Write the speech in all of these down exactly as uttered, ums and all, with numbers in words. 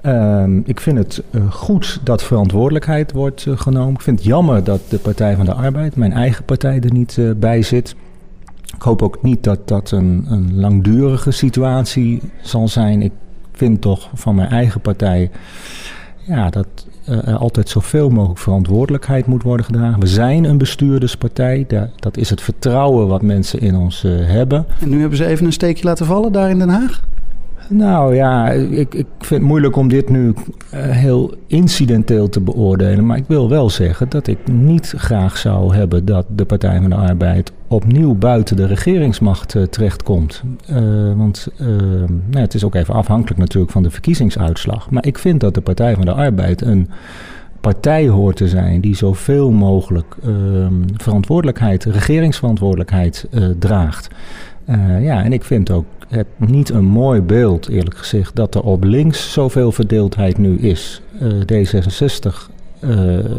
Um, ik vind het uh, goed dat verantwoordelijkheid wordt uh, genomen. Ik vind het jammer dat de Partij van de Arbeid, mijn eigen partij, er niet uh, bij zit. Ik hoop ook niet dat dat een, een langdurige situatie zal zijn. Ik vind toch van mijn eigen partij ja, dat uh, er altijd zoveel mogelijk verantwoordelijkheid moet worden gedragen. We zijn een bestuurderspartij. Daar, dat is het vertrouwen wat mensen in ons uh, hebben. En nu hebben ze even een steekje laten vallen daar in Den Haag? Nou ja, ik, ik vind het moeilijk om dit nu uh, heel incidenteel te beoordelen. Maar ik wil wel zeggen dat ik niet graag zou hebben dat de Partij van de Arbeid opnieuw buiten de regeringsmacht uh, terechtkomt. Uh, want uh, nou, het is ook even afhankelijk natuurlijk van de verkiezingsuitslag. Maar ik vind dat de Partij van de Arbeid een partij hoort te zijn die zoveel mogelijk uh, verantwoordelijkheid, regeringsverantwoordelijkheid uh, draagt. Uh, ja, en ik vind ook het niet een mooi beeld, eerlijk gezegd, dat er op links zoveel verdeeldheid nu is. Uh, D zesenzestig, uh, uh,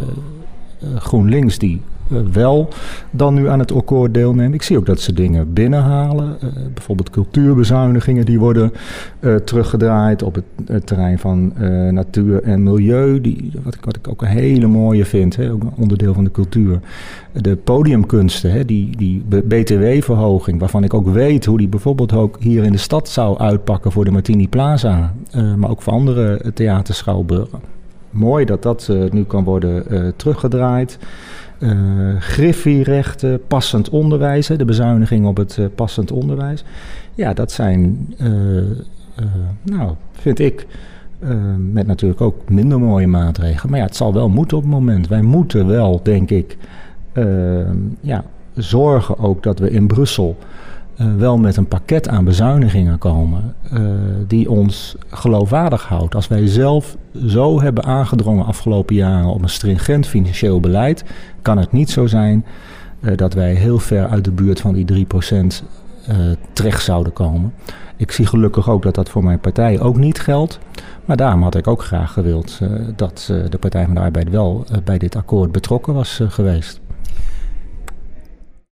GroenLinks die uh, wel dan nu aan het akkoord deelnemen. Ik zie ook dat ze dingen binnenhalen. Uh, bijvoorbeeld cultuurbezuinigingen die worden uh, teruggedraaid op het, het terrein van uh, natuur en milieu. Die, wat, ik, wat ik ook een hele mooie vind, hè, ook een onderdeel van de cultuur. De podiumkunsten, hè, die, die B T W-verhoging, waarvan ik ook weet hoe die bijvoorbeeld ook hier in de stad zou uitpakken voor de Martini Plaza, uh, maar ook voor andere theaterschouwburgen. Mooi dat dat uh, nu kan worden uh, teruggedraaid. Uh, griffierechten, passend onderwijs, hè, de bezuiniging op het uh, passend onderwijs. Ja, dat zijn, uh, uh, nou, vind ik, uh, met natuurlijk ook minder mooie maatregelen. Maar ja, het zal wel moeten op het moment. Wij moeten wel, denk ik, uh, ja, zorgen ook dat we in Brussel Uh, wel met een pakket aan bezuinigingen komen uh, die ons geloofwaardig houdt. Als wij zelf zo hebben aangedrongen afgelopen jaren op een stringent financieel beleid, kan het niet zo zijn uh, dat wij heel ver uit de buurt van die drie procent uh, terecht zouden komen. Ik zie gelukkig ook dat dat voor mijn partij ook niet geldt. Maar daarom had ik ook graag gewild uh, dat uh, de Partij van de Arbeid wel uh, bij dit akkoord betrokken was uh, geweest.